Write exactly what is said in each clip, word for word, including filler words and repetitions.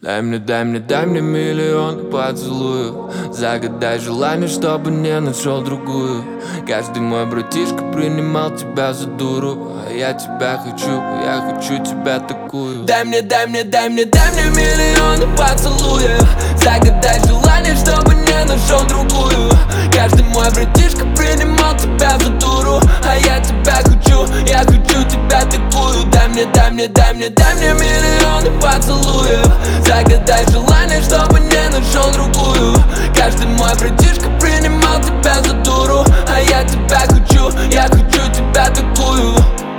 Дай мне, дай мне, дай мне миллион поцелуев. Загадай желание, чтобы не нашел другую. Каждый мой братишка принимал тебя за дуру, а я тебя хочу, я хочу тебя такую. Дай мне, дай мне, дай мне, дай мне миллион поцелуев. Загадай желание, чтобы не нашел другую. Каждый мой братишка принимал тебя за дуру, а я тебя хочу, я хочу тебя такую. Дай мне, дай мне, дай мне, дай мне миллион поцелуев. Загадай желание, чтобы не нашел другую. Каждый мой братишка принимал тебя за дуру, а я тебя хочу, я хочу тебя такую.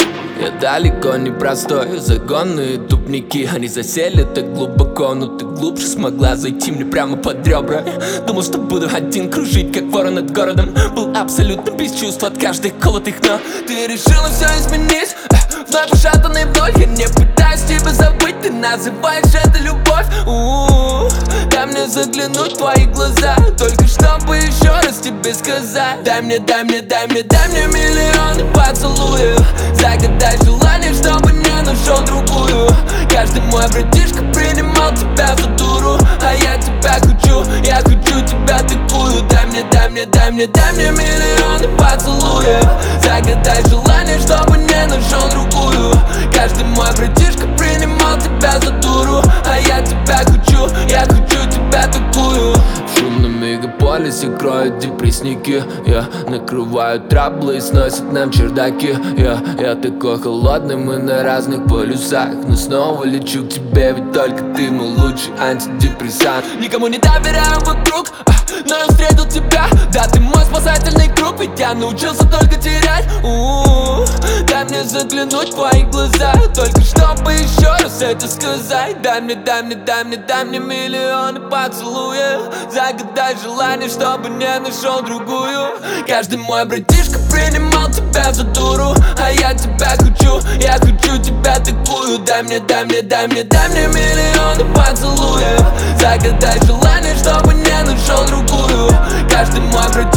Я далеко не простой, загонные тупники. Они засели так глубоко, но ты глубже смогла зайти мне прямо под ребра. Думал, что буду один кружить, как ворон над городом. Был абсолютно без чувств от каждых колотых, но ты решила все изменить. Вновь ушатанный вдоль, я не пытаюсь тебя забыть. Ты называешь это любовь. У-у-у. Дай мне заглянуть в твои глаза, только чтобы еще раз тебе сказать. Дай мне, дай мне, дай мне, дай мне миллион поцелуев. Загадай желание, чтобы не нашел другую. Каждый мой братишка принимал тебя за дуру, а я тебя хочу, я хочу тебя такую. Дай мне, дай мне, дай мне, дай мне миллион поцелуев. Загадай желание, чтобы не нашел другую. Каждый мой братишка принимал тебя за дуру, а я тебя хочу, я хочу тебя такую. В шумном мегаполисе кроют депрессники. Я накрываю траблы и сносят нам чердаки. Я, я такой холодный, мы на разных полюсах, но снова лечу к тебе, ведь только ты мой лучший антидепрессант. Никому не доверяю вокруг, но я встретил тебя. Да, ты мой спасательный круг, ведь я научился только терять. У-у-у. Дай мне заглянуть в твои глаза, только чтобы еще раз это сказать. Дай мне, дай мне, дай мне, дай мне миллионы поцелуев. Загадай желание, чтобы не нашел другую. Каждый мой братишка принимал тебя за дуру, а я тебя хочу, я хочу тебя такую. Дай мне, дай мне, дай мне, дай мне миллионы поцелуев. Загадай желание, чтобы не нашел другую. Каждый мой братишка